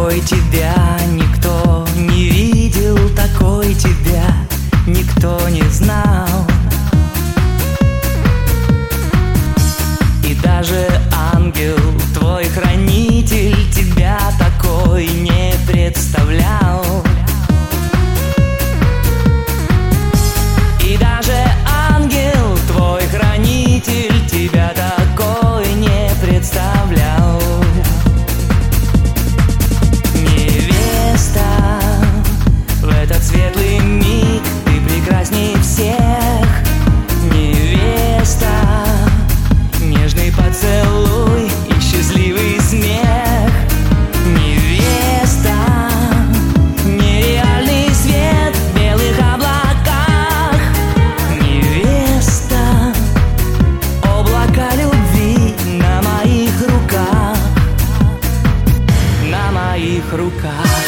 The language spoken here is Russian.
такой тебя никто не видел, такой тебя никто не знал. И даже ангел, твой хранитель, тебя такой не представлял. И даже ангел, твой хранитель, тебя такой не представлял. Невеста, в этот светлый миг ты прекрасней всех. Невеста, нежный поцелуй и счастливый смех. Невеста, нереальный свет в белых облаках. Невеста, облака любви на моих руках, на моих руках.